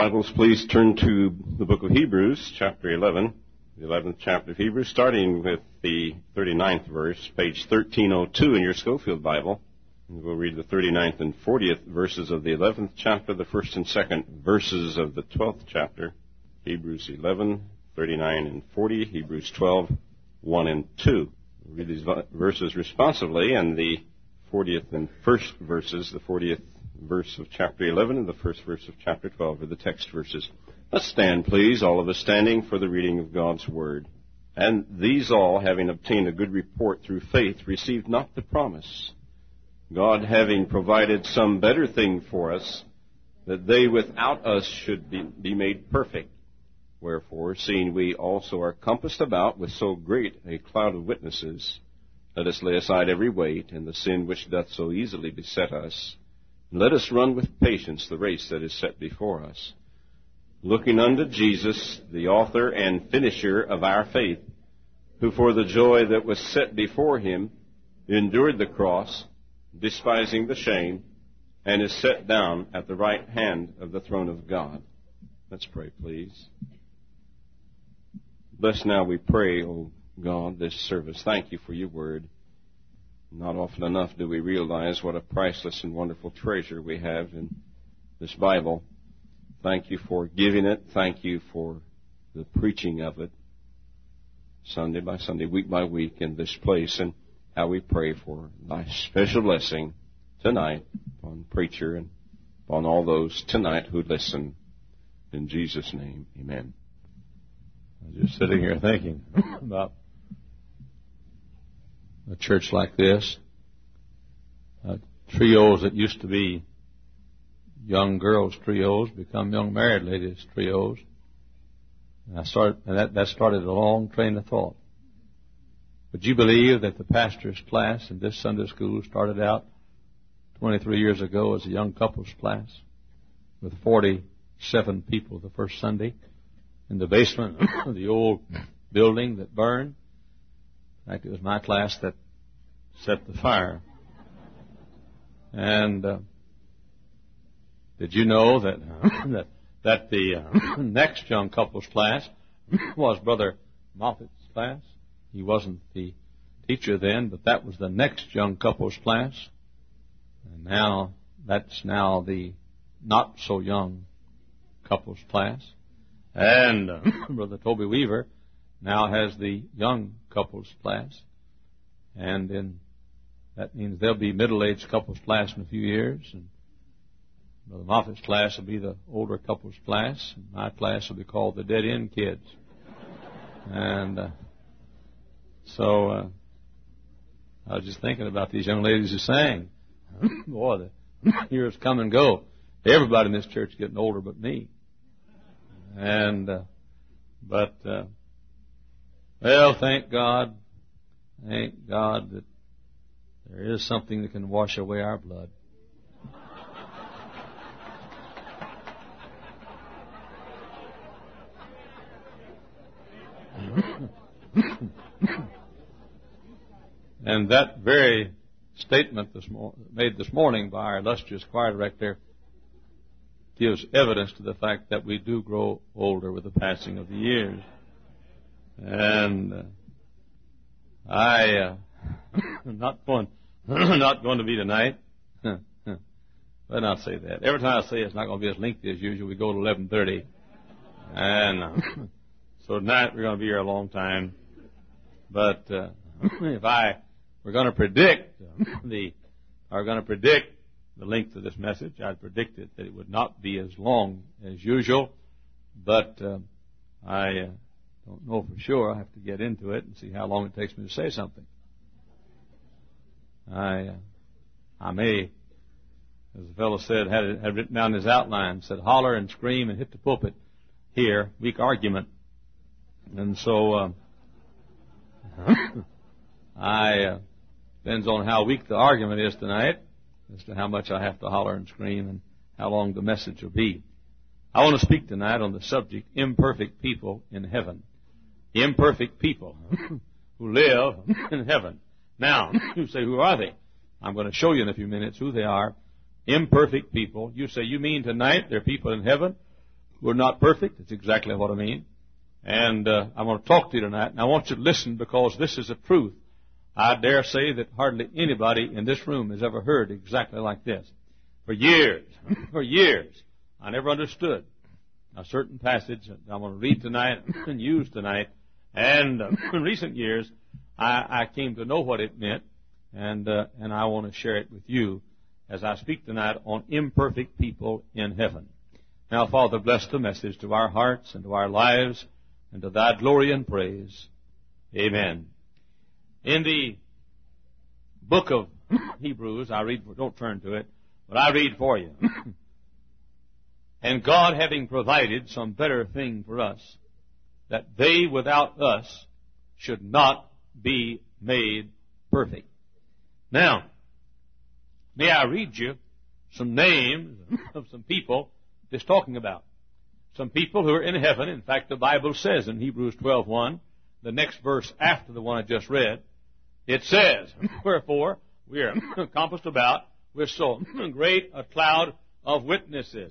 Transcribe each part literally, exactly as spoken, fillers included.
Bibles, please turn to the book of Hebrews, chapter eleven, the eleventh chapter of Hebrews, starting with the thirty-ninth verse, page thirteen oh two in your Schofield Bible. And we'll read the thirty-ninth and fortieth verses of the eleventh chapter, the first and second verses of the twelfth chapter. Hebrews eleven, thirty-nine and forty, Hebrews twelve, one and two. We'll read these verses responsively, and the fortieth and first verses, the fortieth verse of chapter eleven and the first verse of chapter twelve are the text verses. Let's stand, please, all of us standing for the reading of God's Word. And these all, having obtained a good report through faith, received not the promise, God having provided some better thing for us, that they without us should be, be made perfect. Wherefore, seeing we also are compassed about with so great a cloud of witnesses, let us lay aside every weight and the sin which doth so easily beset us, and let us run with patience the race that is set before us, looking unto Jesus, the author and finisher of our faith, who for the joy that was set before him endured the cross, despising the shame, and is set down at the right hand of the throne of God. Let's pray, please. Bless now, we pray, O God, this service. Thank you for your word. Not often enough do we realize what a priceless and wonderful treasure we have in this Bible. Thank you for giving it. Thank you for the preaching of it, Sunday by Sunday, week by week in this place, and how we pray for thy special blessing tonight upon the preacher and upon all those tonight who listen. In Jesus' name, amen. I was just sitting here thinking about a church like this, uh, trios that used to be young girls trios become young married ladies trios. And I started, and that, that started a long train of thought. Would you believe that the pastor's class in this Sunday school started out twenty-three years ago as a young couples class with forty-seven people the first Sunday in the basement of the old building that burned? In fact, it was my class that set the fire. And uh, did you know that uh, that, that the uh, next young couples class was Brother Moffitt's class? He wasn't the teacher then, but that was the next young couples class. And now that's now the not so young couples class. And uh, Brother Toby Weaver now has the young couples class, and then that means there'll be middle-aged couples class in a few years, and Brother Moffitt's class will be the older couples class, and my class will be called the dead-end kids. And uh, so uh, I was just thinking about these young ladies who sang. Boy, the years come and go. Everybody in this church is getting older but me. And uh, but. Uh, Well, thank God, thank God that there is something that can wash away our blood. And that very statement this mo- made this morning by our illustrious choir director gives evidence to the fact that we do grow older with the passing of the years. And uh, I, uh, not going, not going to be tonight. Better not say that. Every time I say it's not going to be as lengthy as usual, we go to eleven thirty, and uh, so tonight we're going to be here a long time. But uh, if I were going to predict the, are going to predict the length of this message, I'd predict it that it would not be as long as usual. But uh, I. Uh, Don't know for sure. I have to get into it and see how long it takes me to say something. I, uh, I may, as the fellow said, had it, had written down his outline, said holler and scream and hit the pulpit here, weak argument. And so, uh, I, uh, depends on how weak the argument is tonight as to how much I have to holler and scream and how long the message will be. I want to speak tonight on the subject, imperfect people in heaven. Imperfect people who live in heaven. Now, you say, who are they? I'm going to show you in a few minutes who they are. Imperfect people. You say, you mean tonight there are people in heaven We're not perfect. That's exactly what I mean. And uh, I want to talk to you tonight, and I want you to listen because this is the truth. I dare say that hardly anybody in this room has ever heard exactly like this. For years, for years, I never understood a certain passage that I'm going to read tonight and use tonight. And uh, in recent years, I, I came to know what it meant, and uh, and I want to share it with you as I speak tonight on imperfect people in heaven. Now, Father, bless the message to our hearts and to our lives and to thy glory and praise. Amen. In the book of Hebrews, I read, don't turn to it, but I read for you. And God having provided some better thing for us, that they without us should not be made perfect. Now, may I read you some names of some people it's talking about. Some people who are in heaven. In fact, the Bible says in Hebrews twelve one, the next verse after the one I just read, it says, wherefore we are compassed about with so great a cloud of witnesses.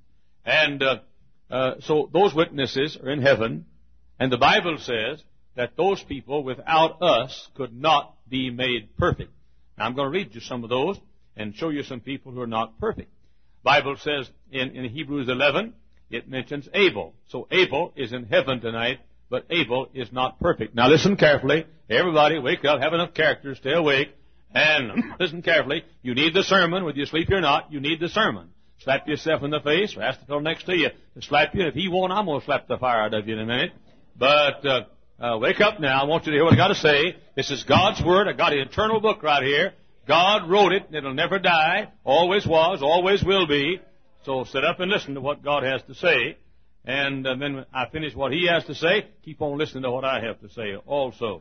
And uh, uh, so those witnesses are in heaven, and the Bible says that those people without us could not be made perfect. Now I'm going to read you some of those and show you some people who are not perfect. Bible says in, in Hebrews eleven, it mentions Abel. So Abel is in heaven tonight, but Abel is not perfect. Now listen carefully. Everybody wake up, have enough character, stay awake, and listen carefully. You need the sermon, whether you sleep or not, you need the sermon. Slap yourself in the face, or ask the fellow next to you to slap you. If he won't, I'm going to slap the fire out of you in a minute. But uh, uh, wake up now. I want you to hear what I got to say. This is God's Word. I got an eternal book right here. God wrote it, and it'll never die. Always was, always will be. So sit up and listen to what God has to say. And uh, then when I finish what He has to say, keep on listening to what I have to say also.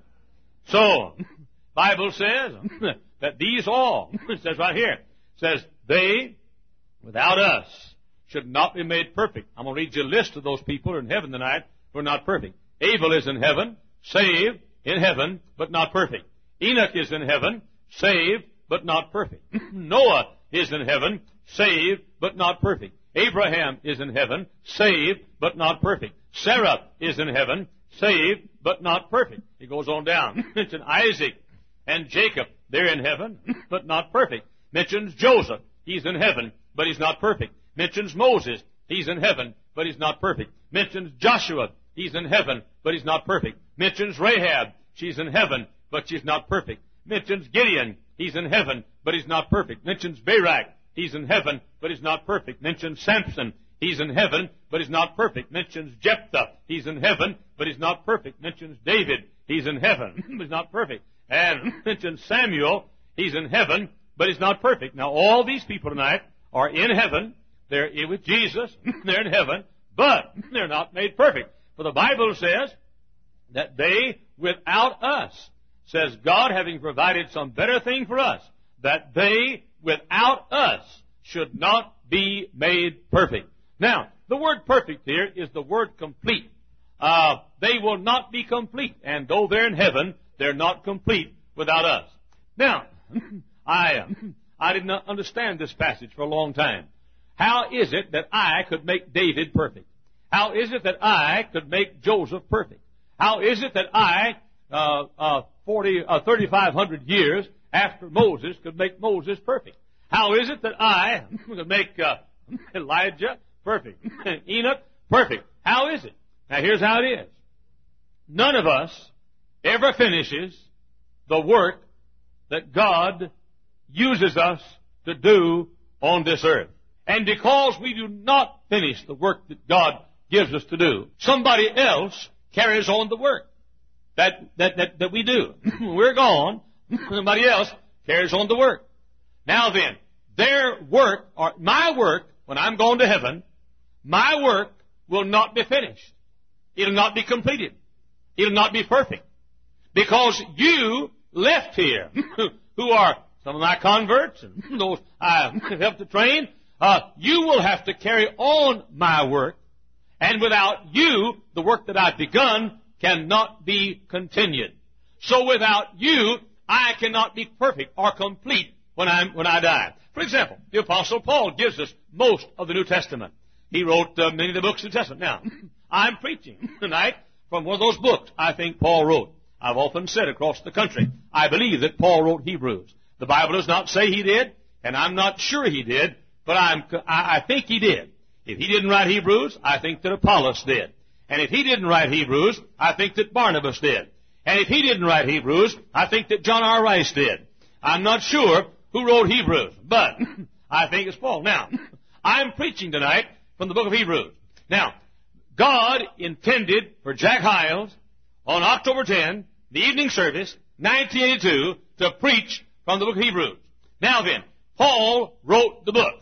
So, Bible says that these all, it says right here, it says, they, without us, should not be made perfect. I'm going to read you a list of those people who are in heaven tonight who are not perfect. Abel is in heaven, saved, in heaven, but not perfect. Enoch is in heaven, saved, but not perfect. Noah is in heaven, saved, but not perfect. Abraham is in heaven, saved, but not perfect. Sarah is in heaven, saved, but not perfect. He goes on down. Mentions Isaac and Jacob. They're in heaven, but not perfect. Mentions Joseph. He's in heaven, but he's not perfect. Mentions Moses. He's in heaven, but he's not perfect. Mentions Joshua. He's in heaven, but he's not perfect. Mentions Rahab. She's in heaven, but she's not perfect. Mentions Gideon. He's in heaven, but he's not perfect. Mentions Barak. He's in heaven, but he's not perfect. Mentions Samson. He's in heaven, but he's not perfect. Mentions Jephthah. He's in heaven, but he's not perfect. Mentions David. He's in heaven, but he's not perfect. And mentions Samuel. He's in heaven, but he's not perfect. Now, all these people tonight are in heaven. They're with Jesus. They're in heaven, but they're not made perfect. For the Bible says that they, without us, says God having provided some better thing for us, that they, without us, should not be made perfect. Now, the word perfect here is the word complete. Uh, they will not be complete, and though they're in heaven, they're not complete without us. Now, I, uh, I did not understand this passage for a long time. How is it that I could make David perfect? How is it that I could make Joseph perfect? How is it that I, uh, uh, forty, uh, thirty-five hundred years after Moses, could make Moses perfect? How is it that I could make uh, Elijah perfect? Enoch perfect? How is it? Now here's how it is. None of us ever finishes the work that God uses us to do on this earth. And because we do not finish the work that God gives us to do, somebody else carries on the work that, that, that, that we do. We're gone. Somebody else carries on the work. Now then, their work, or my work, when I'm going to heaven, my work will not be finished. It'll not be completed. It'll not be perfect. Because you left here, who are some of my converts, and those I helped to train, uh, you will have to carry on my work. And without you, the work that I've begun cannot be continued. So without you, I cannot be perfect or complete when I'm, when I die. For example, the Apostle Paul gives us most of the New Testament. He wrote uh, many of the books of the Testament. Now, I'm preaching tonight from one of those books I think Paul wrote. I've often said across the country, I believe that Paul wrote Hebrews. The Bible does not say he did, and I'm not sure he did, but I'm, I, I think he did. If he didn't write Hebrews, I think that Apollos did. And if he didn't write Hebrews, I think that Barnabas did. And if he didn't write Hebrews, I think that John R. Rice did. I'm not sure who wrote Hebrews, but I think it's Paul. Now, I'm preaching tonight from the book of Hebrews. Now, God intended for Jack Hyles on October tenth, the evening service, nineteen eighty-two, to preach from the book of Hebrews. Now then, Paul wrote the book.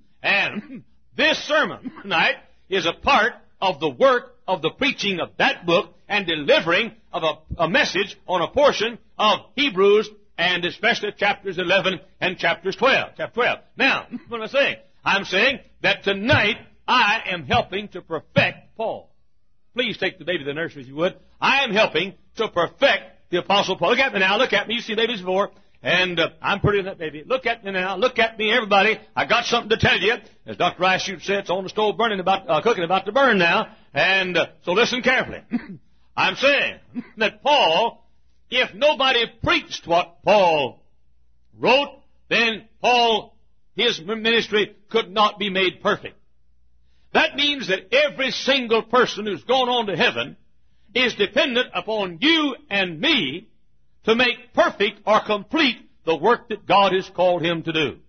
And this sermon tonight is a part of the work of the preaching of that book and delivering of a, a message on a portion of Hebrews, and especially chapters eleven and chapters twelve. Chapter twelve. Now, what am I saying? I'm saying that tonight I am helping to perfect Paul. Please take the baby to the nursery if you would. I am helping to perfect the Apostle Paul. Look at me now. Look at me. You see babies before. And uh, I'm pretty in that baby. Look at me now. Look at me, everybody. I got something to tell you. As Doctor Rice said, it's on the stove burning about, uh, cooking about to burn now. And uh, so listen carefully. I'm saying that Paul, if nobody preached what Paul wrote, then Paul, his ministry could not be made perfect. That means that every single person who's gone on to heaven is dependent upon you and me to make perfect or complete the work that God has called him to do.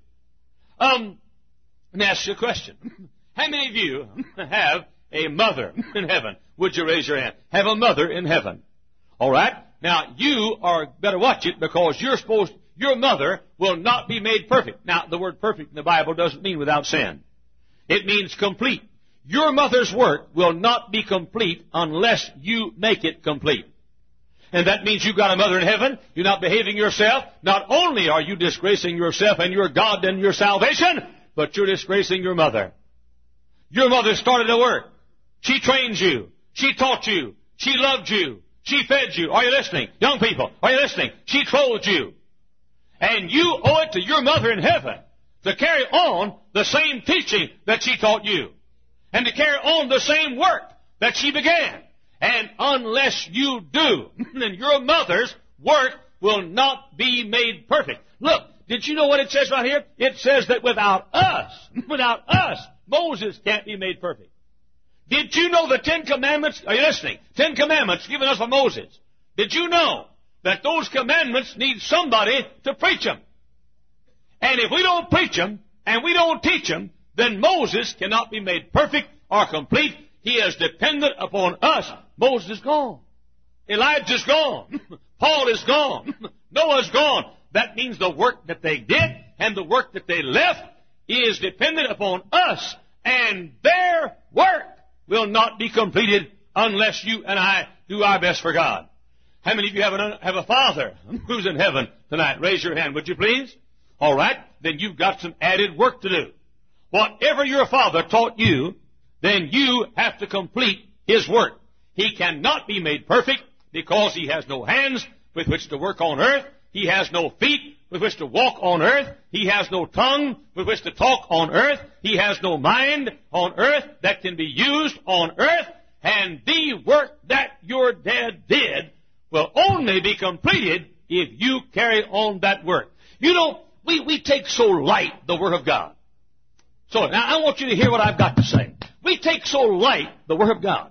Um, let me ask you a question. How many of you have a mother in heaven? Would you raise your hand? Have a mother in heaven. All right? Now, you are better watch it because you're supposed, your mother will not be made perfect. Now, the word perfect in the Bible doesn't mean without sin. It means complete. Your mother's work will not be complete unless you make it complete. And that means you've got a mother in heaven. You're not behaving yourself. Not only are you disgracing yourself and your God and your salvation, but you're disgracing your mother. Your mother started to work. She trained you. She taught you. She loved you. She fed you. Are you listening? Young people, are you listening? She clothed you. And you owe it to your mother in heaven to carry on the same teaching that she taught you. And to carry on the same work that she began. And unless you do, then your mother's work will not be made perfect. Look, did you know what it says right here? It says that without us, without us, Moses can't be made perfect. Did you know the Ten Commandments? Are you listening? Ten Commandments given us by Moses. Did you know that those commandments need somebody to preach them? And if we don't preach them, and we don't teach them, then Moses cannot be made perfect or complete. He is dependent upon us. Moses is gone. Elijah's gone. Paul is gone. Noah's gone. That means the work that they did and the work that they left is dependent upon us. And their work will not be completed unless you and I do our best for God. How many of you have, an, have a father who's in heaven tonight? Raise your hand, would you please? All right. Then you've got some added work to do. Whatever your father taught you, then you have to complete his work. He cannot be made perfect because he has no hands with which to work on earth. He has no feet with which to walk on earth. He has no tongue with which to talk on earth. He has no mind on earth that can be used on earth. And the work that your dad did will only be completed if you carry on that work. You know, we, we take so light the Word of God. So now I want you to hear what I've got to say. We take so light the Word of God.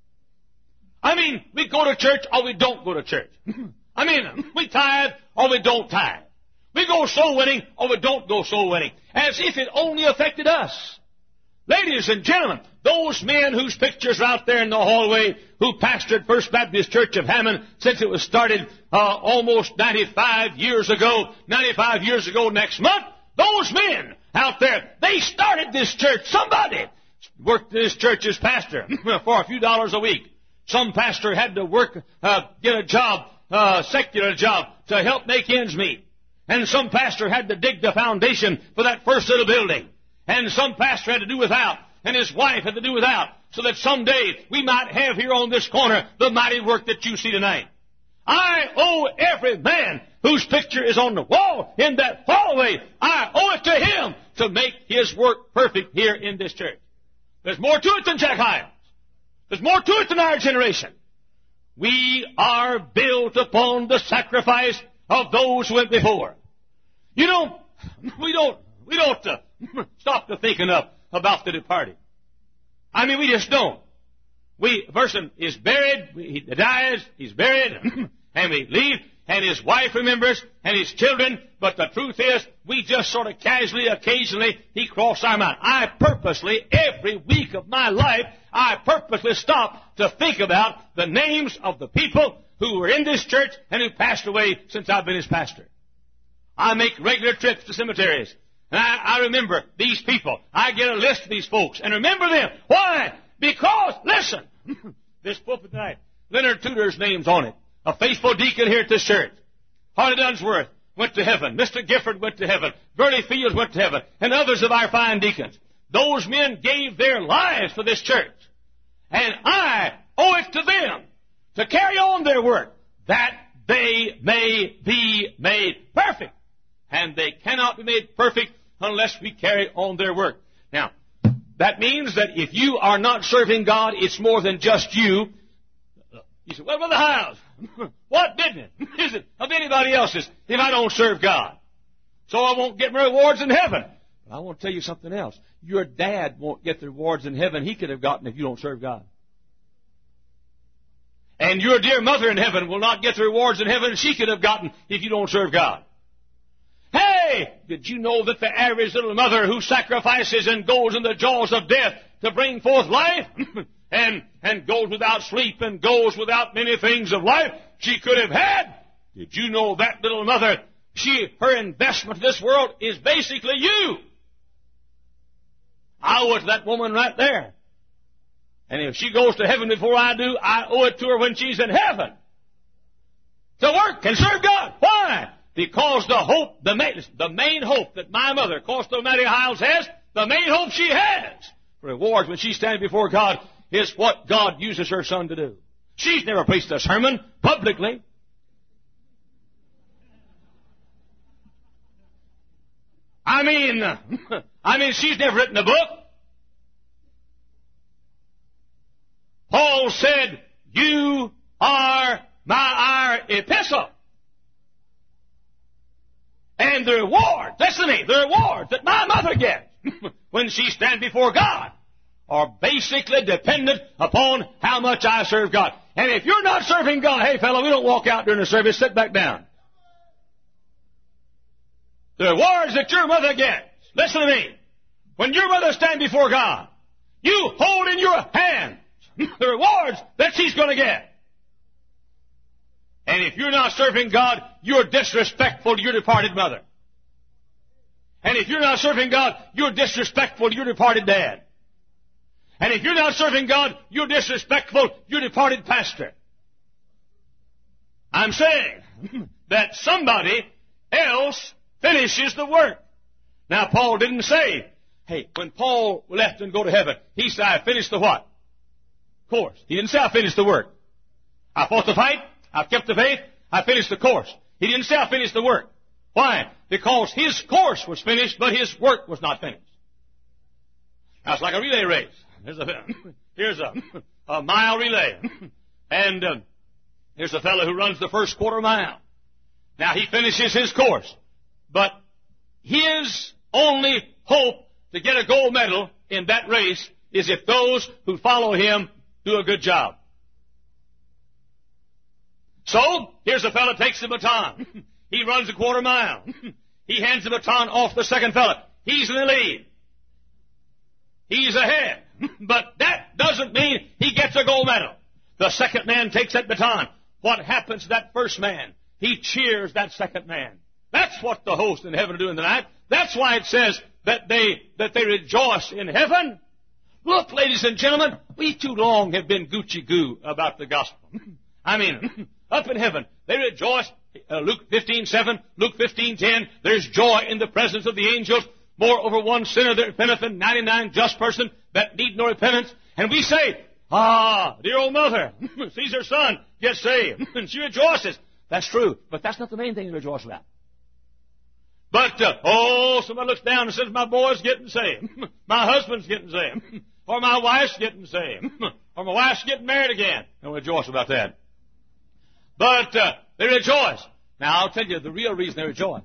I mean, we go to church or we don't go to church. I mean, we tithe or we don't tithe. We go soul winning or we don't go soul winning. As if it only affected us. Ladies and gentlemen, those men whose pictures are out there in the hallway who pastored First Baptist Church of Hammond since it was started uh, almost ninety-five years ago, ninety-five years ago next month, those men out there, they started this church. Somebody worked this church as pastor for a few dollars a week. Some pastor had to work, uh, get a job, uh, secular job to help make ends meet. And some pastor had to dig the foundation for that first little building. And some pastor had to do without. And his wife had to do without. So that someday we might have here on this corner the mighty work that you see tonight. I owe every man whose picture is on the wall in that hallway, I owe it to him to make his work perfect here in this church. There's more to it than Jack Hyles. There's more to it than our generation. We are built upon the sacrifice of those who went before. You know, we don't, we don't uh, stop to think enough about the departed. I mean, we just don't. We, a person is buried, he dies, he's buried, and we leave, and his wife remembers, and his children, but the truth is, we just sort of casually, occasionally, he crossed our mind. I purposely, every week of my life, I purposely stop to think about the names of the people who were in this church and who passed away since I've been his pastor. I make regular trips to cemeteries, and I, I remember these people. I get a list of these folks and remember them. Why? Because, listen, this pulpit tonight, Leonard Tudor's name's on it. A faithful deacon here at this church. Harley Dunsworth went to heaven. Mister Gifford went to heaven. Bertie Fields went to heaven. And others of our fine deacons. Those men gave their lives for this church. And I owe it to them to carry on their work that they may be made perfect. And they cannot be made perfect unless we carry on their work. Now, that means that if you are not serving God, it's more than just you. You say, well, Brother Hyles, what business is it of anybody else's if I don't serve God? So I won't get my rewards in heaven. But I want to tell you something else. Your dad won't get the rewards in heaven he could have gotten if you don't serve God. And your dear mother in heaven will not get the rewards in heaven she could have gotten if you don't serve God. Hey, did you know that the average little mother who sacrifices and goes in the jaws of death to bring forth life and, and goes without sleep and goes without many things of life she could have had? Did you know that little mother, she, her investment in this world is basically you? I owe it to that woman right there. And if she goes to heaven before I do, I owe it to her when she's in heaven. To work and serve God. Why? Because the hope, the main, the main hope that my mother, Costa Mattie Hyles, has, the main hope she has for rewards when she's standing before God is what God uses her son to do. She's never preached a sermon publicly. I mean, I mean, she's never written a book. Paul said, you are my our epistle. And the reward, listen to me, the reward that my mother gets when she stands before God are basically dependent upon how much I serve God. And if you're not serving God, hey fellow, we don't walk out during the service, sit back down. The rewards that your mother gets, listen to me, when your mother stands before God, you hold in your hands the rewards that she's going to get. And if you're not serving God, you're disrespectful to your departed mother. And if you're not serving God, you're disrespectful to your departed dad. And if you're not serving God, you're disrespectful to your departed pastor. I'm saying that somebody else finishes the work. Now, Paul didn't say, hey, when Paul left and go to heaven, he said, I finished the what? Course. He didn't say, I finished the work. I fought the fight. I've kept the faith. I finished the course. He didn't say I finished the work. Why? Because his course was finished, but his work was not finished. Now, it's like a relay race. Here's a, here's a, a mile relay. And uh, here's a fellow who runs the first quarter mile. Now, he finishes his course. But his only hope to get a gold medal in that race is if those who follow him do a good job. So, here's a fellow takes the baton. He runs a quarter mile. He hands the baton off to the second fellow. He's in the lead. He's ahead. But that doesn't mean he gets a gold medal. The second man takes that baton. What happens to that first man? He cheers that second man. That's what the host in heaven are doing tonight. That's why it says that they, that they rejoice in heaven. Look, ladies and gentlemen, we too long have been Gucci-goo about the gospel. I mean, up in heaven, they rejoice. Uh, Luke fifteen seven, Luke fifteen ten, there's joy in the presence of the angels. Moreover, one sinner that repenteth and ninety-nine just person that need no repentance. And we say, ah, dear old mother sees her son get saved, and she rejoices. That's true, but that's not the main thing to rejoice about. But, uh, oh, somebody looks down and says, my boy's getting saved. My husband's getting saved. or my wife's getting saved, or my wife's getting married again. Don't rejoice about that. But uh, they rejoice. Now, I'll tell you the real reason they rejoice.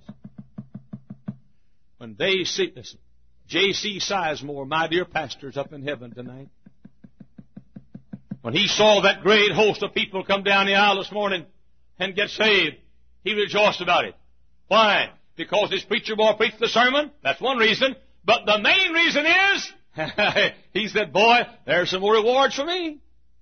When they see, listen, J C Sizemore, my dear pastor, is up in heaven tonight. When he saw that great host of people come down the aisle this morning and get saved, he rejoiced about it. Why? Because his preacher boy preached the sermon? That's one reason. But the main reason is, he said, boy, there's some more rewards for me.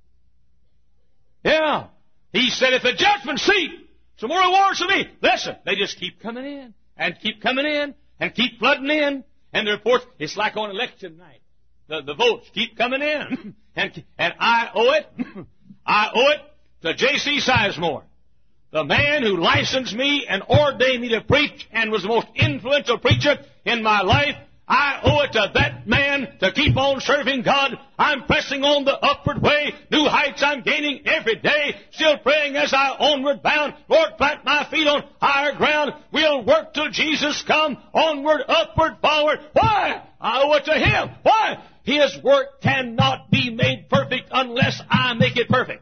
Yeah. He said, at the judgment seat, some more rewards for me. Listen, they just keep coming in, and keep coming in, and keep flooding in. And the reports, it's like on election night. The, the votes keep coming in. and, and I owe it, I owe it to J C Sizemore, the man who licensed me and ordained me to preach and was the most influential preacher in my life. I owe it to that man to keep on serving God. I'm pressing on the upward way. New heights I'm gaining every day. Still praying as I onward bound. Lord, plant my feet on higher ground. We'll work till Jesus come. Onward, upward, forward. Why? I owe it to Him. Why? His work cannot be made perfect unless I make it perfect.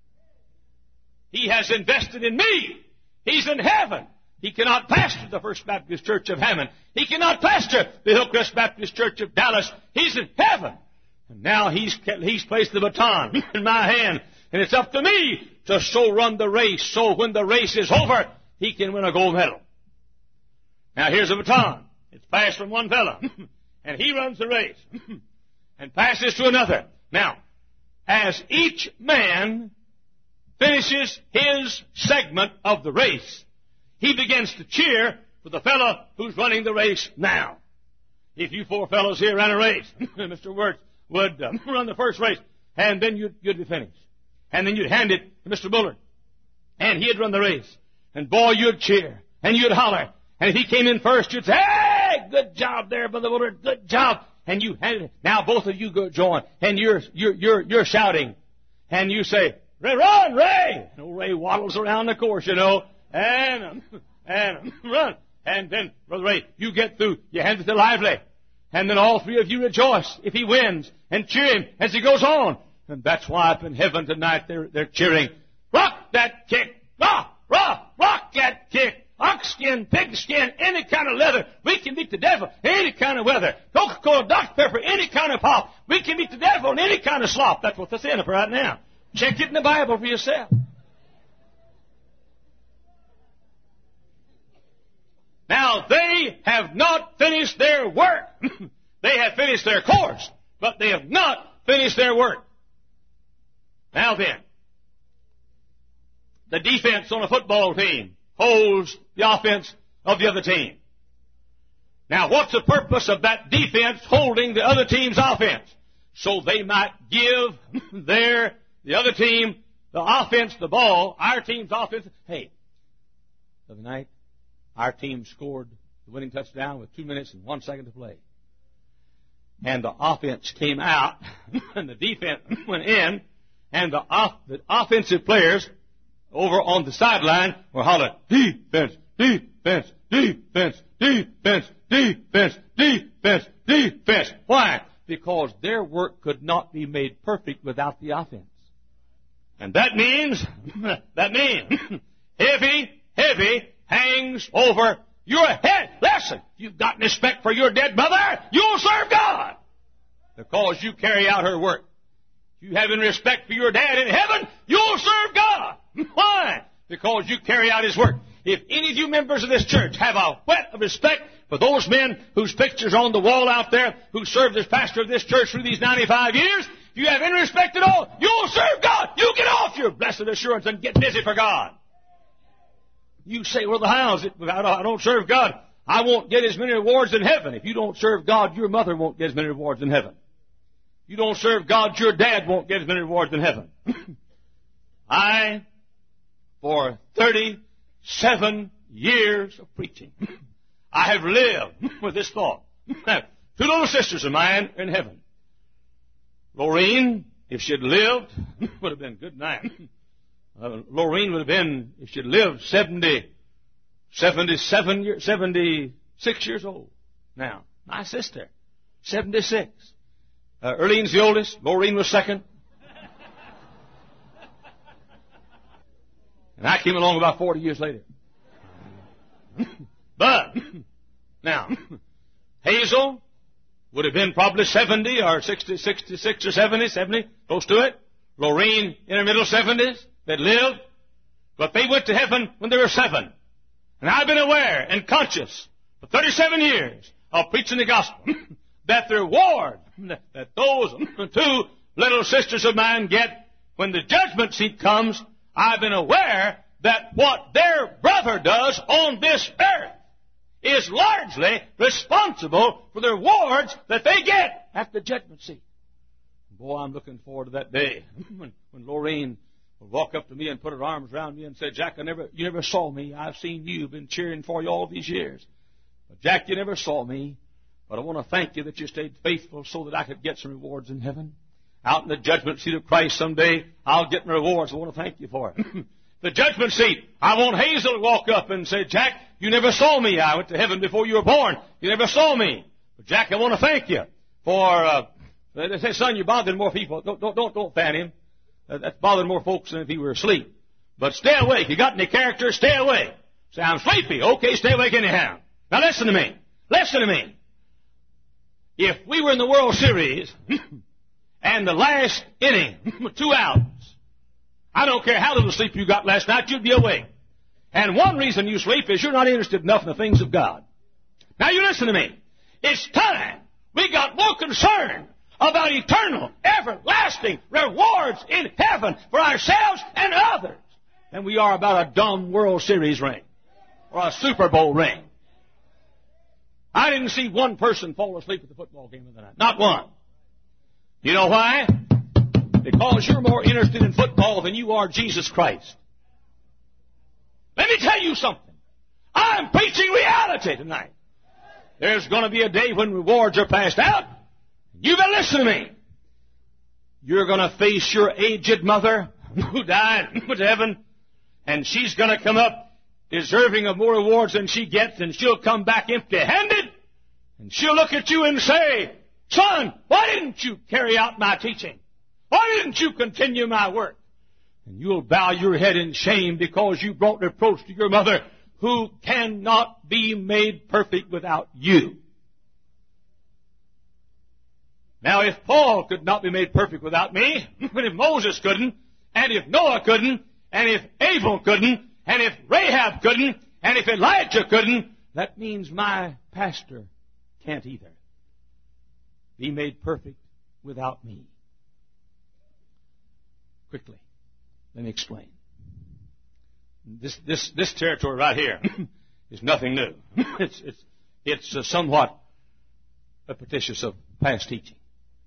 He has invested in me. He's in heaven. He cannot pastor the First Baptist Church of Hammond. He cannot pastor the Hillcrest Baptist Church of Dallas. He's in heaven. And now he's, he's placed the baton in my hand. And it's up to me to so run the race, so when the race is over, he can win a gold medal. Now here's a baton. It's passed from one fellow. And he runs the race. And passes to another. Now, as each man finishes his segment of the race, he begins to cheer for the fellow who's running the race now. If you four fellows here ran a race, Mister Wirtz would uh, run the first race, and then you'd, you'd be finished. And then you'd hand it to Mister Bullard, and he'd run the race. And boy, you'd cheer, and you'd holler. And if he came in first, you'd say, hey, good job there, Brother Bullard, good job. And you handed it. Now both of you go join, and you're, you're, you're, you're shouting. And you say, Ray, run, Ray! And old Ray waddles around the course, you know, and, um, and um, run. And then, Brother Ray, you get through, you hand it to Lively. And then all three of you rejoice if he wins, and cheer him as he goes on. And that's why up in heaven tonight they're, they're cheering, rock that kick, rock, rock, rock that kick. Oxskin, pigskin, any kind of leather. We can beat the devil in any kind of weather. Coca-Cola, Doctor Pepper, any kind of pop. We can beat the devil in any kind of slop. That's what they're saying for right now. Check it in the Bible for yourself. Now, they have not finished their work. They have finished their course, but they have not finished their work. Now then, the defense on a football team holds the offense of the other team. Now, what's the purpose of that defense holding the other team's offense? So they might give their, the other team, the offense, the ball, our team's offense. Hey, the other night, our team scored the winning touchdown with two minutes and one second to play. And the offense came out, and the defense went in, and the, off, the offensive players over on the sideline were hollering, defense, defense, defense, defense, defense, defense, defense. Why? Because their work could not be made perfect without the offense. And that means, that means, heavy, heavy hangs over your head. Listen, you've got respect for your dead mother, you'll serve God. Because you carry out her work. You having respect for your dad in heaven, you'll serve God. Why? Because you carry out His work. If any of you members of this church have a whet of respect for those men whose pictures are on the wall out there who served as pastor of this church through these ninety-five years, if you have any respect at all, you'll serve God. You get off your blessed assurance and get busy for God. You say, well, how's it? I don't serve God. I won't get as many rewards in heaven. If you don't serve God, your mother won't get as many rewards in heaven. You don't serve God, your dad won't get as many rewards in heaven. I, for thirty-seven years of preaching, I have lived with this thought. Two little sisters of mine are in heaven. Lorene, if she'd lived, would have been good night. Uh, Lorene would have been, if she'd lived, seventy, seventy-seven years, seventy-six years old. Now, my sister, seventy-six. Uh, Erlene's the oldest. Lorene was second. And I came along about forty years later. But, now, Hazel would have been probably seventy or sixty, sixty-six or seventy, seventy, close to it. Lorene in her middle seventies. They'd lived. But they went to heaven when they were seven. And I've been aware and conscious for thirty-seven years of preaching the gospel that the reward that those two little sisters of mine get when the judgment seat comes, I've been aware that what their brother does on this earth is largely responsible for the rewards that they get at the judgment seat. Boy, I'm looking forward to that day when, when Lorene will walk up to me and put her arms around me and say, Jack, I never, you never saw me. I've seen you, been cheering for you all these years. But Jack, you never saw me. But I want to thank you that you stayed faithful so that I could get some rewards in heaven. Out in the judgment seat of Christ someday, I'll get my rewards. I want to thank you for it. The judgment seat, I want Hazel to walk up and say, Jack, you never saw me. I went to heaven before you were born. You never saw me. But Jack, I want to thank you for, uh, they say, son, you're bothering more people. Don't, don't, don't, don't fan him. That's bothering more folks than if he were asleep. But stay awake. You got any character? Stay awake. Say, I'm sleepy. Okay, stay awake anyhow. Now listen to me. Listen to me. If we were in the World Series and the last inning, two outs, I don't care how little sleep you got last night, you'd be awake. And one reason you sleep is you're not interested enough in the things of God. Now you listen to me. It's time we got more concerned about eternal, everlasting rewards in heaven for ourselves and others than we are about a dumb World Series ring or a Super Bowl ring. I didn't see one person fall asleep at the football game of the night. Not one. You know why? Because you're more interested in football than you are Jesus Christ. Let me tell you something. I'm preaching reality tonight. There's going to be a day when rewards are passed out. You better listen to me. You're going to face your aged mother who died and went to heaven, and she's going to come up deserving of more rewards than she gets, and she'll come back empty-handed, and she'll look at you and say, son, why didn't you carry out my teaching? Why didn't you continue my work? And you'll bow your head in shame because you brought reproach to your mother who cannot be made perfect without you. Now, if Paul could not be made perfect without me, and if Moses couldn't, and if Noah couldn't, and if Abel couldn't, and if Rahab couldn't, and if Elijah couldn't, that means my pastor can't either be made perfect without me. Quickly, let me explain. This this this territory right here is nothing new. It's it's it's uh, somewhat repetitious of past teaching.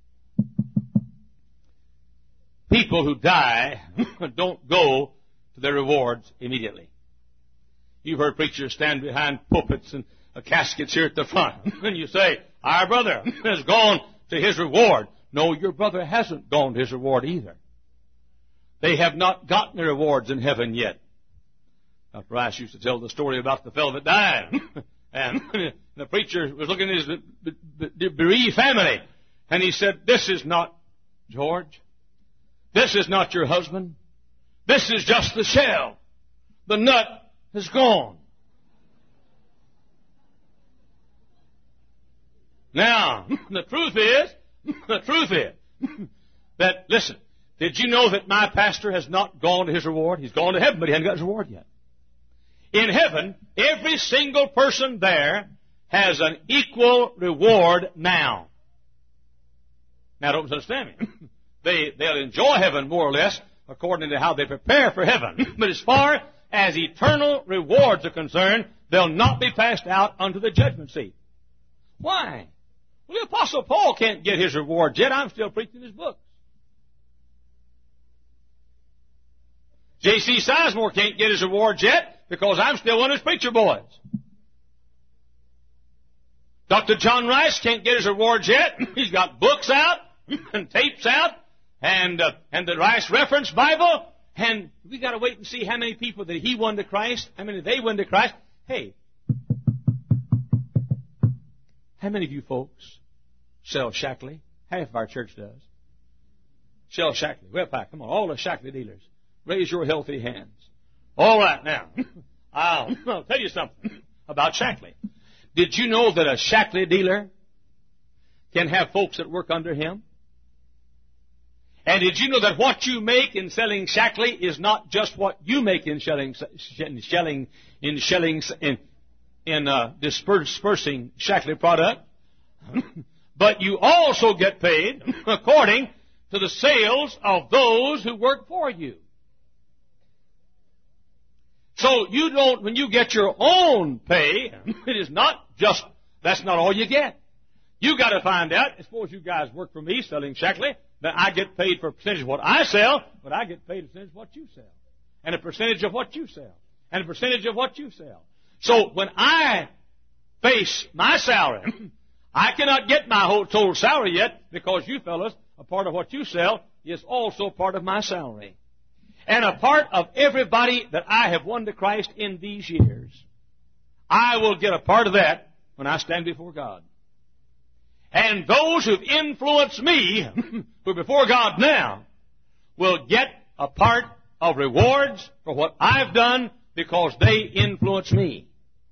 People who die don't go to their rewards immediately. You've heard preachers stand behind pulpits and uh, caskets here at the front, and you say, our brother has gone to his reward. No, your brother hasn't gone to his reward either. They have not gotten their rewards in heaven yet. Doctor Rice used to tell the story about the fellow that died. And the preacher was looking at his bereaved family, and he said, this is not George. This is not your husband. This is just the shell. The nut is gone. Now, the truth is, the truth is that, listen, did you know that my pastor has not gone to his reward? He's gone to heaven, but he hasn't got his reward yet. In heaven, every single person there has an equal reward now. Now, don't misunderstand me. They, they'll enjoy heaven more or less according to how they prepare for heaven. But as far as eternal rewards are concerned, they'll not be passed out unto the judgment seat. Why? Well, the Apostle Paul can't get his reward yet. I'm still preaching his books. J C Sizemore can't get his reward yet because I'm still one of his preacher boys. Doctor John Rice can't get his reward yet. He's got books out and tapes out and uh, and the Rice Reference Bible. And we got to wait and see how many people that he won to Christ, how many they won to Christ. Hey, how many of you folks sell Shackley? Half of our church does. Shell Shackley, Web Pack, come on, all the Shackley dealers, raise your healthy hands. All right, now, I'll, I'll tell you something about Shackley. Did you know that a Shackley dealer can have folks that work under him? And did you know that what you make in selling Shackley is not just what you make in shelling, in shelling, in shelling, in, in uh, dispersing Shackley product, but you also get paid according to the sales of those who work for you. So you don't, when you get your own pay, it is not just, that's not all you get. You got to find out, suppose you guys work for me selling Shackley, that I get paid for a percentage of what I sell, but I get paid a percentage of what you sell. And a percentage of what you sell. And a percentage of what you sell. So when I face my salary, I cannot get my whole total salary yet because you fellas, a part of what you sell is also part of my salary. And a part of everybody that I have won to Christ in these years. I will get a part of that when I stand before God. And those who've influenced me, who are before God now, will get a part of rewards for what I've done because they influence me.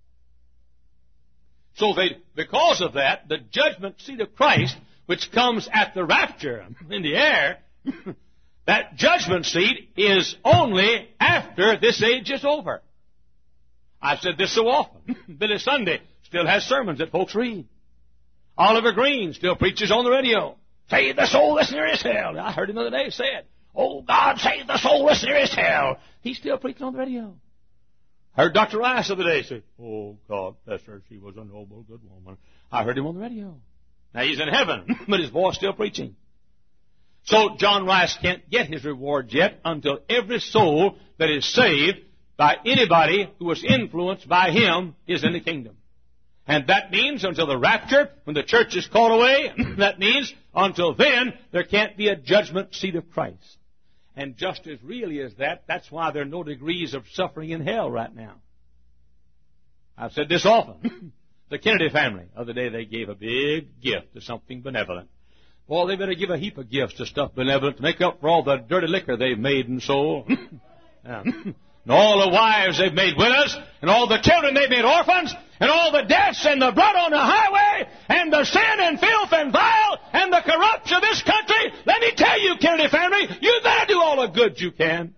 So they, because of that, the judgment seat of Christ, which comes at the rapture in the air, that judgment seat is only after this age is over. I've said this so often. Billy Sunday still has sermons that folks read. Oliver Green still preaches on the radio. Save the soul, this near is hell. I heard him the other day say it. Oh, God, save the soul, this near is hell. He's still preaching on the radio. I heard Doctor Rice the other day say, oh, God bless her, she was a noble, good woman. I heard him on the radio. Now, he's in heaven, but his voice still preaching. So John Rice can't get his reward yet until every soul that is saved by anybody who was influenced by him is in the kingdom. And that means until the rapture, when the church is called away, that means until then there can't be a judgment seat of Christ. And just as really as that, that's why there are no degrees of suffering in hell right now. I've said this often. The Kennedy family, the other day they gave a big gift to something benevolent. Well, they better give a heap of gifts to stuff benevolent to make up for all the dirty liquor they've made and sold. Yeah. And all the wives they've made widows, and all the children they've made orphans, and all the deaths and the blood on the highway, and the sin and filth and vile, and the corruption of this country. Let me tell you, Kennedy family, you better do all the good you can.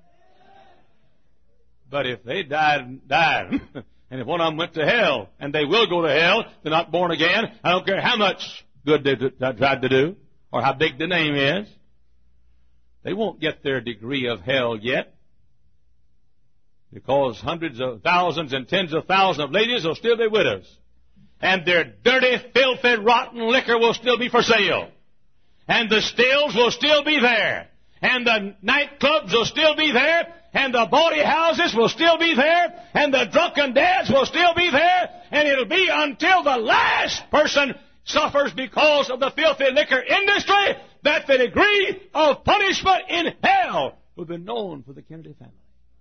But if they died, died, and if one of them went to hell, and they will go to hell, they're not born again, I don't care how much good they tried to do, or how big the name is, they won't get their degree of hell yet. Because hundreds of thousands and tens of thousands of ladies will still be widows. And their dirty, filthy, rotten liquor will still be for sale. And the stills will still be there. And the nightclubs will still be there. And the bawdy houses will still be there. And the drunken dads will still be there. And it'll be until the last person suffers because of the filthy liquor industry that the degree of punishment in hell will be known for the Kennedy family.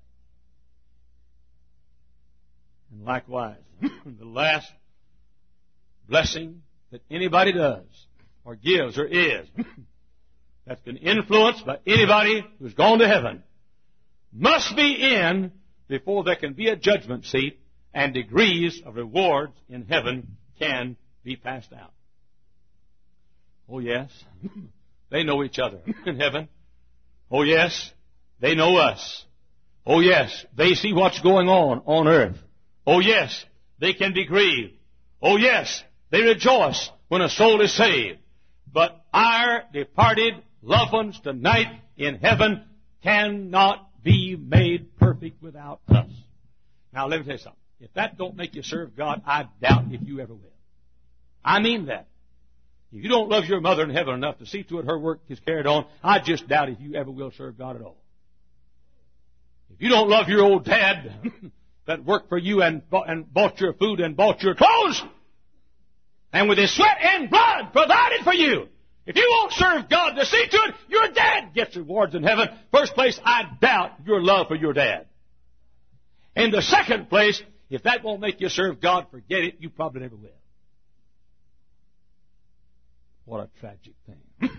And likewise, the last blessing that anybody does, or gives, or is, that's been influenced by anybody who's gone to heaven, must be in before there can be a judgment seat and degrees of rewards in heaven can be passed out. Oh, yes, they know each other in heaven. Oh, yes, they know us. Oh, yes, they see what's going on on earth. Oh, yes, they can be grieved. Oh, yes, they rejoice when a soul is saved. But our departed loved ones tonight in heaven cannot be made perfect without us. Now, let me tell you something. If that don't make you serve God, I doubt if you ever will. I mean that. If you don't love your mother in heaven enough to see to it her work is carried on, I just doubt if you ever will serve God at all. If you don't love your old dad that worked for you and bought, and bought your food and bought your clothes, and with his sweat and blood provided for you, if you won't serve God to see to it, your dad gets rewards in heaven. First place, I doubt your love for your dad. In the second place, if that won't make you serve God, forget it. You probably never will. What a tragic thing. for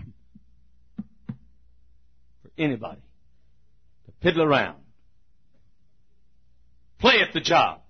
anybody to piddle around, play at the job,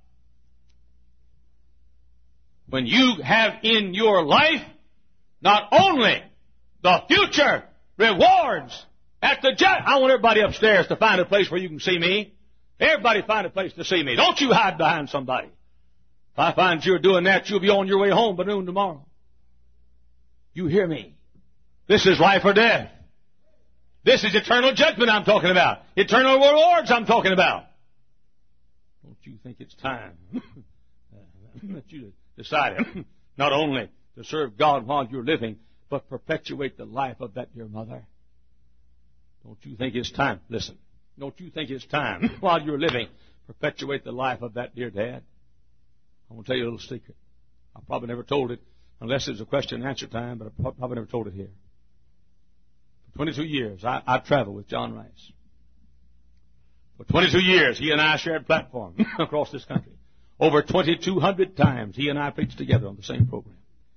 when you have in your life not only the future rewards at the judge. I want everybody upstairs to find a place where you can see me. Everybody find a place to see me. Don't you hide behind somebody. If I find you're doing that, you'll be on your way home by noon tomorrow. You hear me? This is life or death. This is eternal judgment I'm talking about. Eternal rewards I'm talking about. Don't you think it's time that you decided not only to serve God while you're living, but perpetuate the life of that dear mother? Don't you think it's time? Listen. Don't you think it's time while you're living, perpetuate the life of that dear dad? I want to tell you a little secret. I probably never told it unless it's a question and answer time, but I probably never told it here. For twenty-two years, I, I've traveled with John Rice. For twenty-two years, he and I shared platform across this country. Over twenty-two hundred times, he and I preached together on the same program.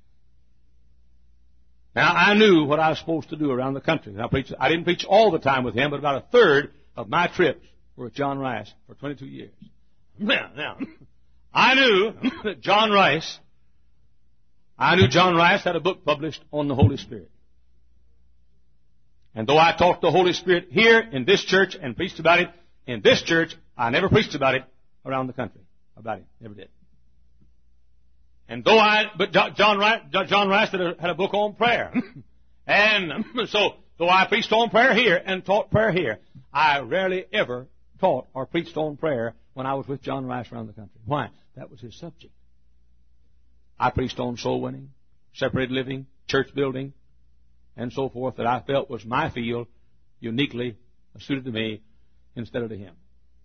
Now, I knew what I was supposed to do around the country. I, preached, I didn't preach all the time with him, but about a third of my trips were with John Rice for twenty-two years. Now, now, I knew that John Rice, I knew John Rice had a book published on the Holy Spirit. And though I taught the Holy Spirit here in this church and preached about it in this church, I never preached about it around the country. About it. Never did. And though I, but John Rice, John Rice had a, had a book on prayer. And so, though I preached on prayer here and taught prayer here, I rarely ever taught or preached on prayer when I was with John Rice around the country. Why? That was his subject. I preached on soul winning, separated living, church building, and so forth that I felt was my field, uniquely suited to me instead of to him.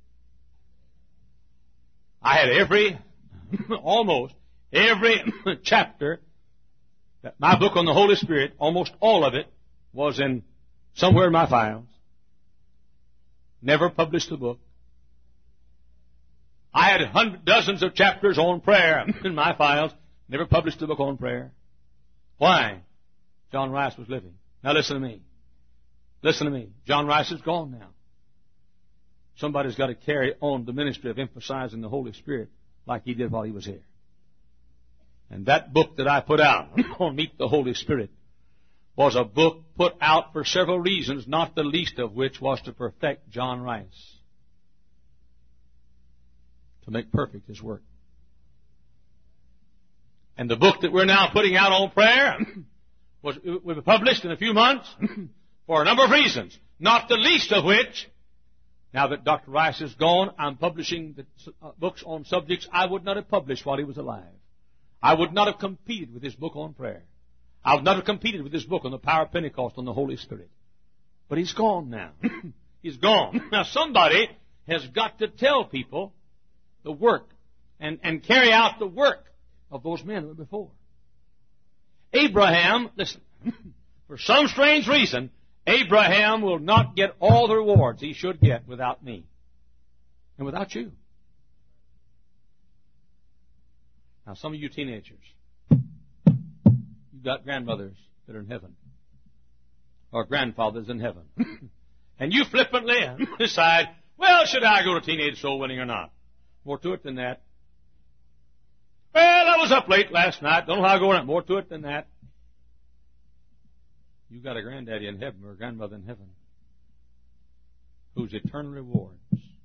I had every, almost every chapter, that my book on the Holy Spirit, almost all of it, was in somewhere in my files. Never published the book. I had hundreds, dozens of chapters on prayer in my files. Never published a book on prayer. Why? John Rice was living. Now listen to me. Listen to me. John Rice is gone now. Somebody's got to carry on the ministry of emphasizing the Holy Spirit like he did while he was here. And that book that I put out on Meet the Holy Spirit was a book put out for several reasons, not the least of which was to perfect John Rice, to make perfect his work. And the book that we're now putting out on prayer was, will be published in a few months for a number of reasons, not the least of which, now that Doctor Rice is gone, I'm publishing the books on subjects I would not have published while he was alive. I would not have competed with his book on prayer. I would not have competed with his book on the power of Pentecost on the Holy Spirit. But he's gone now. He's gone. Now somebody has got to tell people the work and, and carry out the work of those men who were before. Abraham, listen, for some strange reason, Abraham will not get all the rewards he should get without me and without you. Now, some of you teenagers, you've got grandmothers that are in heaven or grandfathers in heaven. And you flippantly decide, well, should I go to teenage soul winning or not? More to it than that. Well, I was up late last night. Don't know how I go on. More to it than that. You've got a granddaddy in heaven or a grandmother in heaven whose eternal rewards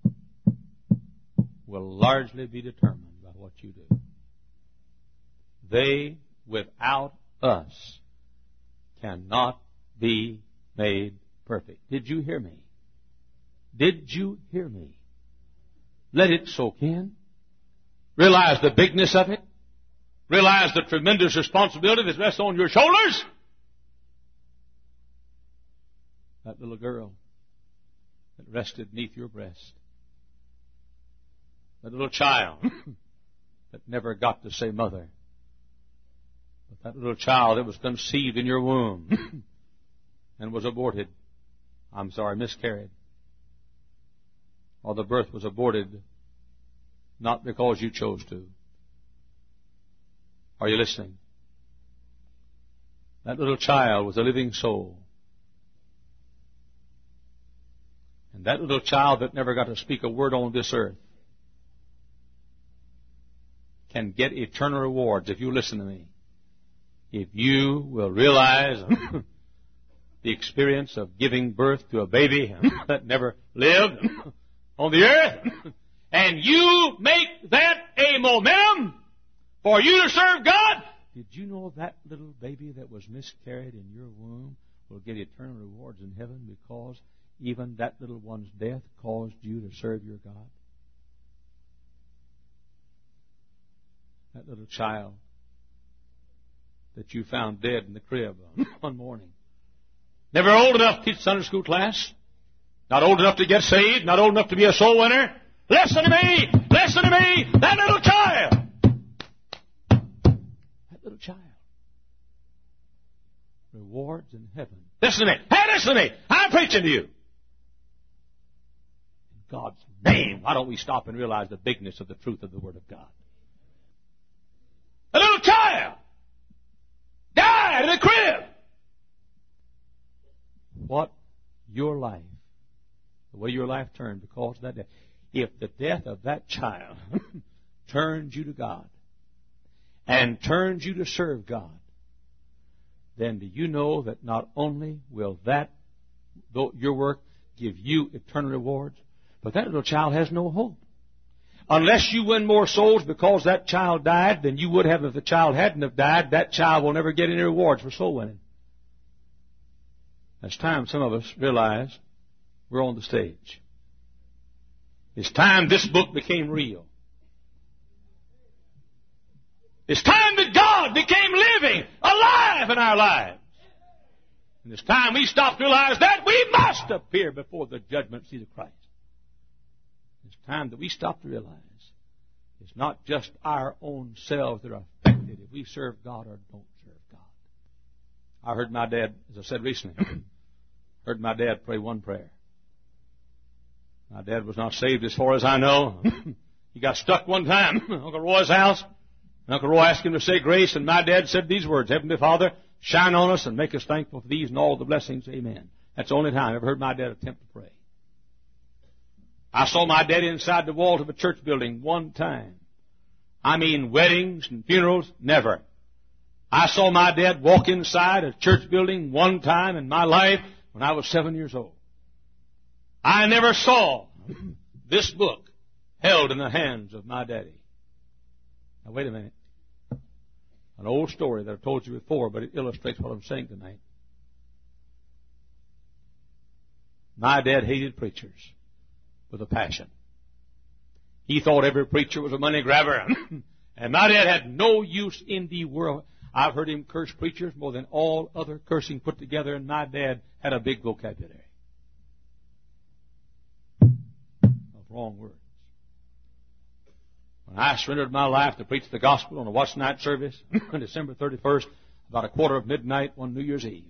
will largely be determined by what you do. They, without us, cannot be made perfect. Did you hear me? Did you hear me? Let it soak in. Realize the bigness of it. Realize the tremendous responsibility that rests on your shoulders. That little girl that rested beneath your breast. That little child that never got to say mother. But that little child that was conceived in your womb and was aborted. I'm sorry, miscarried. Or the birth was aborted not because you chose to. Are you listening? That little child was a living soul. And that little child that never got to speak a word on this earth can get eternal rewards if you listen to me. If you will realize the experience of giving birth to a baby that never lived on the earth, and you make that a momentum for you to serve God. Did you know that little baby that was miscarried in your womb will get eternal rewards in heaven because even that little one's death caused you to serve your God? That little child that you found dead in the crib one morning. Never old enough to teach Sunday school class. Not old enough to get saved. Not old enough to be a soul winner. Listen to me! Listen to me! That little child! That little child. Rewards in heaven. Listen to me! Hey, listen to me! I'm preaching to you! In God's name, why don't we stop and realize the bigness of the truth of the Word of God? A little child died in a crib. What your life, the way your life turned because of that death. If the death of that child turns you to God and turns you to serve God, then do you know that not only will that, though your work, give you eternal rewards, but that little child has no hope. Unless you win more souls because that child died than you would have if the child hadn't have died, that child will never get any rewards for soul winning. It's time some of us realize we're on the stage. It's time this book became real. It's time that God became living, alive in our lives. And it's time we stop to realize that we must appear before the judgment seat of Christ. It's time that we stop to realize it's not just our own selves that are affected if we serve God or don't serve God. I heard my dad, as I said recently, heard my dad pray one prayer. My dad was not saved as far as I know. He got stuck one time at Uncle Roy's house. Uncle Roy asked him to say grace, and my dad said these words, Heavenly Father, shine on us and make us thankful for these and all the blessings. Amen. That's the only time I ever heard my dad attempt to pray. I saw my dad inside the walls of a church building one time. I mean weddings and funerals, never. I saw my dad walk inside a church building one time in my life when I was seven years old. I never saw this book held in the hands of my daddy. Now wait a minute. An old story that I've told you before, but it illustrates what I'm saying tonight. My dad hated preachers with a passion. He thought every preacher was a money grabber. And my dad had no use in the world. I've heard him curse preachers more than all other cursing put together, and my dad had a big vocabulary of wrong words. When I surrendered my life to preach the gospel on a watch night service on December thirty-first, about a quarter of midnight on New Year's Eve,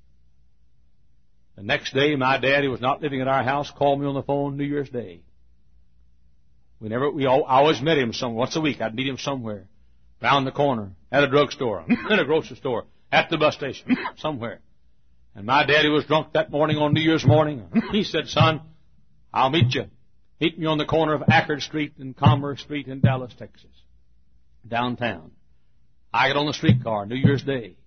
the next day, my dad, who was not living at our house, called me on the phone New Year's Day. We never, we all, I always met him somewhere. Once a week, I'd meet him somewhere. Round the corner, at a drugstore, in a grocery store, at the bus station, somewhere. And my daddy was drunk that morning on New Year's morning. He said, son, I'll meet you. Meet me on the corner of Ackerd Street and Commerce Street in Dallas, Texas. Downtown. I got on the streetcar New Year's Day.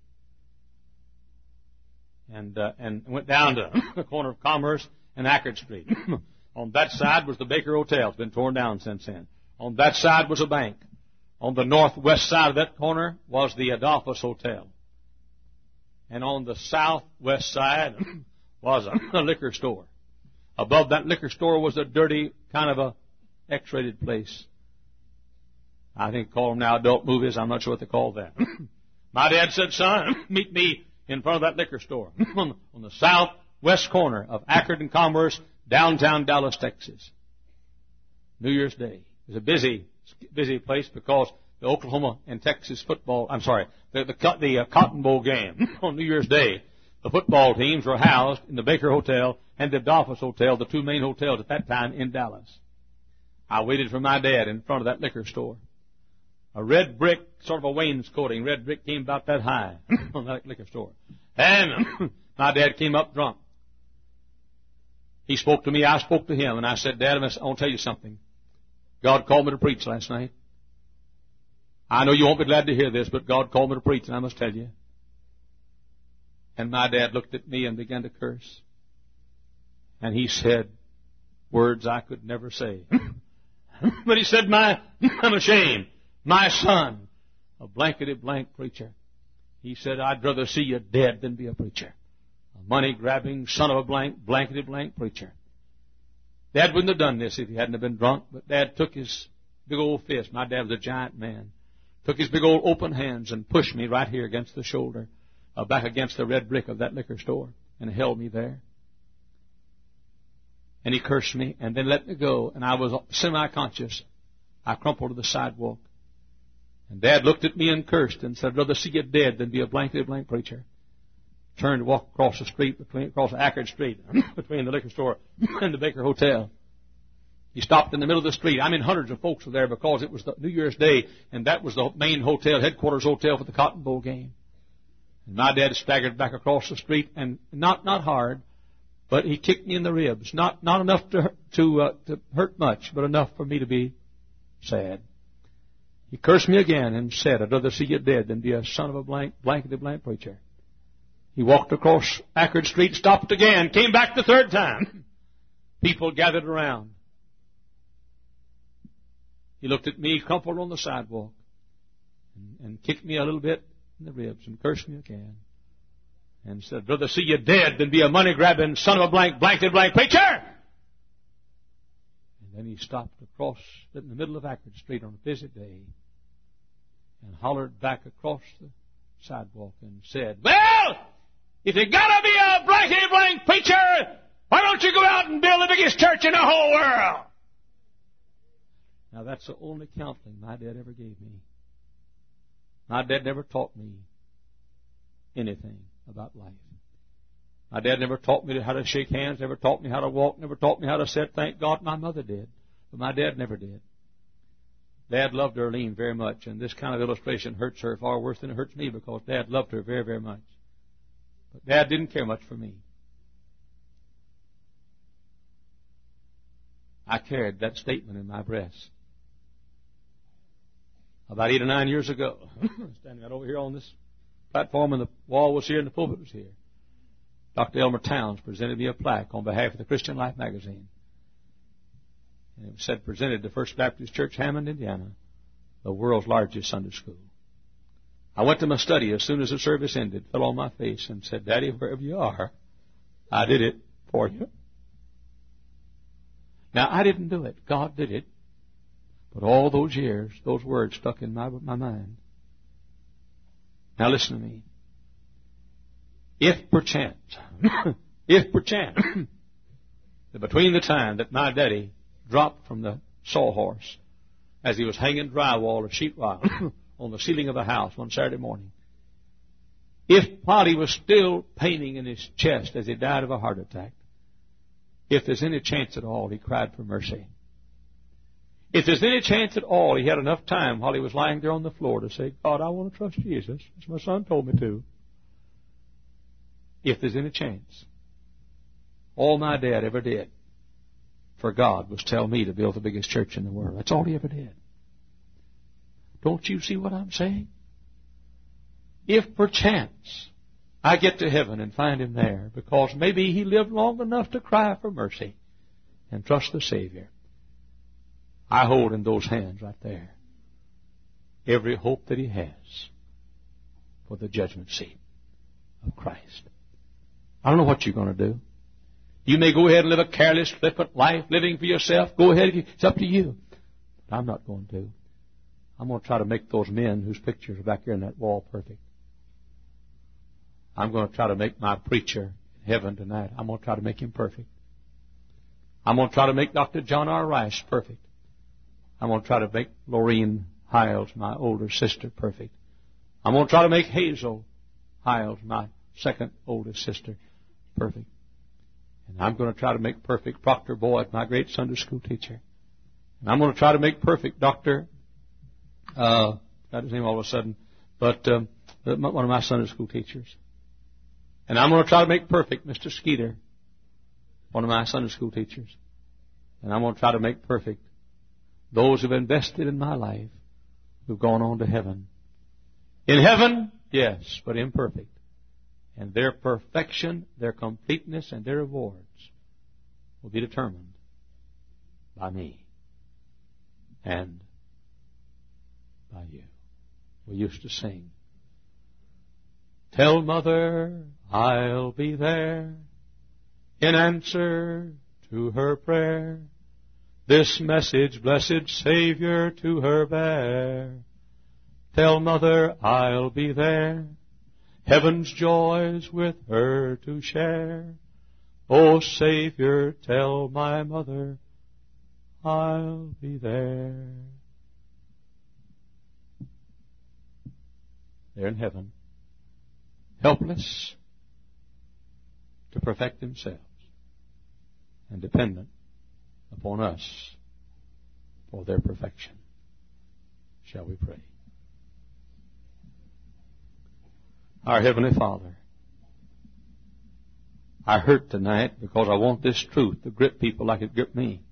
And, uh, and went down to the corner of Commerce and Ackerd Street. On that side was the Baker Hotel. It's been torn down since then. On that side was a bank. On the northwest side of that corner was the Adolphus Hotel. And on the southwest side was a, a liquor store. Above that liquor store was a dirty, kind of a X-rated place. I think they call them now adult movies. I'm not sure what they call that. My dad said, son, meet me in front of that liquor store on the southwest corner of Ackerd and Commerce, downtown Dallas, Texas. New Year's Day. It was a busy, busy place because the Oklahoma and Texas football, I'm sorry, the, the, the uh, Cotton Bowl game on New Year's Day, the football teams were housed in the Baker Hotel and the Adolphus Hotel, the two main hotels at that time in Dallas. I waited for my dad in front of that liquor store. a red brick, sort of a wainscoting. Red brick came about that high on that liquor store. And my dad came up drunk. He spoke to me, I spoke to him, and I said, Dad, I want to tell you something. God called me to preach last night. I know you won't be glad to hear this, but God called me to preach, and I must tell you. And my dad looked at me and began to curse. And he said words I could never say. But he said, my, I'm ashamed. My son, a blankety blank preacher. He said, I'd rather see you dead than be a preacher. A money-grabbing son of a blank, blankety blank preacher. Dad wouldn't have done this if he hadn't have been drunk, but Dad took his big old fist. My dad was a giant man. Took his big old open hands and pushed me right here against the shoulder, uh, back against the red brick of that liquor store, and held me there. And he cursed me and then let me go, and I was semi-conscious. I crumpled to the sidewalk. And Dad looked at me and cursed and said, I'd rather see you dead than be a blankety blank preacher. Turned to walk across the street, between, across Ackard Street, between the liquor store and the Baker Hotel. He stopped in the middle of the street. I mean, hundreds of folks were there because it was the New Year's Day, and that was the main hotel, headquarters hotel for the Cotton Bowl game. And my dad staggered back across the street, and not not hard, but he kicked me in the ribs. Not not enough to to uh, to hurt much, but enough for me to be sad. He cursed me again and said, I'd rather see you dead than be a son of a blank, blankety blank preacher. He walked across Ackard Street, stopped again, came back the third time. People gathered around. He looked at me, crumpled on the sidewalk, and, and kicked me a little bit in the ribs and cursed me again. And said, I'd rather see you dead than be a money-grabbing son of a blank, blankety blank preacher. And then he stopped across in the middle of Ackard Street on a busy day and hollered back across the sidewalk and said, well, if you gotta be a blankety blank preacher, why don't you go out and build the biggest church in the whole world? Now that's the only counseling my dad ever gave me. My dad never taught me anything about life. My dad never taught me how to shake hands, never taught me how to walk, never taught me how to sit. Thank God my mother did, but my dad never did. Dad loved Earlene very much, and this kind of illustration hurts her far worse than it hurts me because Dad loved her very, very much. But Dad didn't care much for me. I carried that statement in my breast. About eight or nine years ago, standing right over here on this platform, and the wall was here and the pulpit was here, Doctor Elmer Towns presented me a plaque on behalf of the Christian Life magazine. And it said, presented to First Baptist Church, Hammond, Indiana, the world's largest Sunday school. I went to my study as soon as the service ended, fell on my face, and said, Daddy, wherever you are, I did it for you. Now, I didn't do it. God did it. But all those years, those words stuck in my, my mind. Now, listen to me. If perchance, if perchance, that between the time that my daddy dropped from the sawhorse as he was hanging drywall or sheetrock on the ceiling of a house one Saturday morning, if while he was still paining in his chest as he died of a heart attack, if there's any chance at all, he cried for mercy. If there's any chance at all, he had enough time while he was lying there on the floor to say, God, I want to trust Jesus, as my son told me to. If there's any chance. All my dad ever did for God was tell me to build the biggest church in the world. That's all he ever did. Don't you see what I'm saying? If perchance I get to heaven and find him there because maybe he lived long enough to cry for mercy and trust the Savior, I hold in those hands right there every hope that he has for the judgment seat of Christ. I don't know what you're going to do. You may go ahead and live a careless, flippant life, living for yourself. Go ahead. It's up to you. But I'm not going to. I'm going to try to make those men whose pictures are back here in that wall perfect. I'm going to try to make my preacher in heaven tonight. I'm going to try to make him perfect. I'm going to try to make Doctor John R. Rice perfect. I'm going to try to make Lorene Hiles, my older sister, perfect. I'm going to try to make Hazel Hiles, my second oldest sister, perfect. And I'm going to try to make perfect Proctor Boyd, my great Sunday school teacher. And I'm going to try to make perfect Doctor uh, got his name all of a sudden, but um, one of my Sunday school teachers. And I'm going to try to make perfect Mister Skeeter, one of my Sunday school teachers. And I'm going to try to make perfect those who've invested in my life, who've gone on to heaven. In heaven, yes, but imperfect. And their perfection, their completeness, and their rewards will be determined by me and by you. We used to sing, "Tell Mother I'll be there in answer to her prayer. This message, blessed Savior, to her bear. Tell Mother I'll be there, heaven's joys with her to share. O Savior, tell my mother I'll be there." They're in heaven, helpless to perfect themselves and dependent upon us for their perfection. Shall we pray? Our Heavenly Father, I hurt tonight because I want this truth to grip people like it gripped me.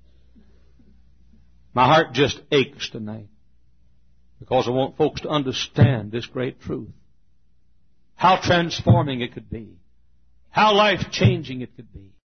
My heart just aches tonight because I want folks to understand this great truth. How transforming it could be. How life-changing it could be.